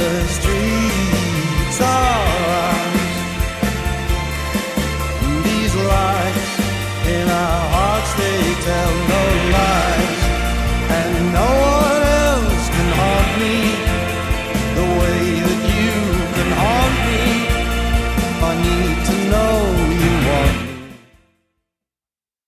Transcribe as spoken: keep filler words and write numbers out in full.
streets are ours. These lights in our hearts, they tell no lies.